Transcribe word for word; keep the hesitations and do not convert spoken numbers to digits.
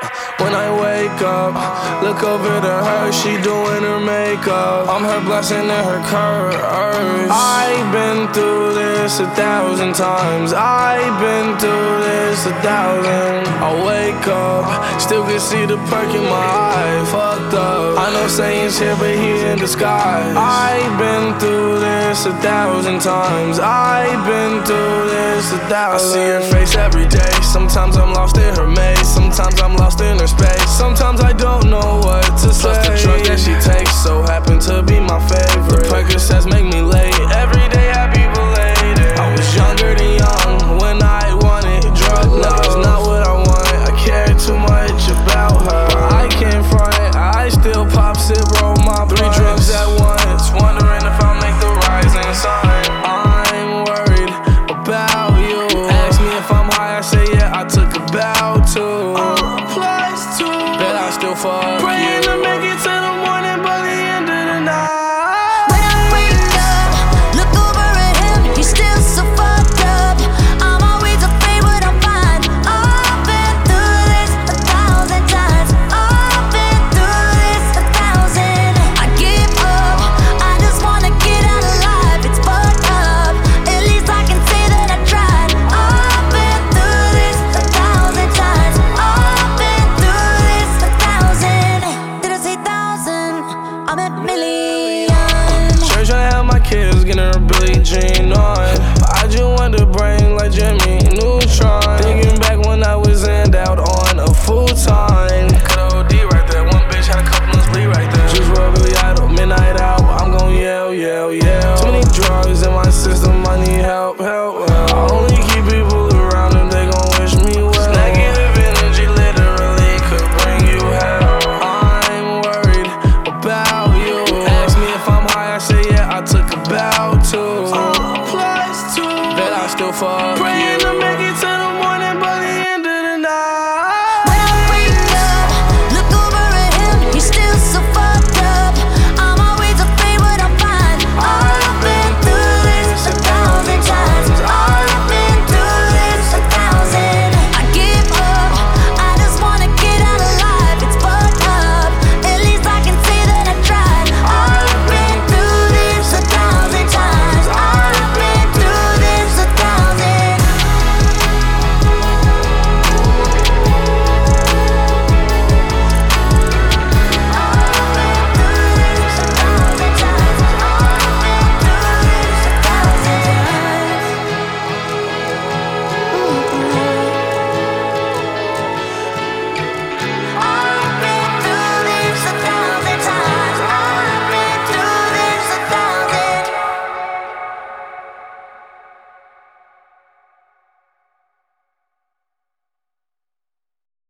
When I wake up, look over to her, she doing her makeup. I'm her blessing and her curse. I've been through this a thousand times. I've been through this a thousand. I wake up, still can see the perk in my eye. Fucked up, I know Satan's here but he in disguise. I've been through this a thousand times. I've been through this a thousand. I see her face every day. Sometimes I'm lost in her maze. Sometimes I'm lost in her space. Sometimes I don't know what to say. Plus the drugs that she takes so happen to be my favorite. The Percocets make me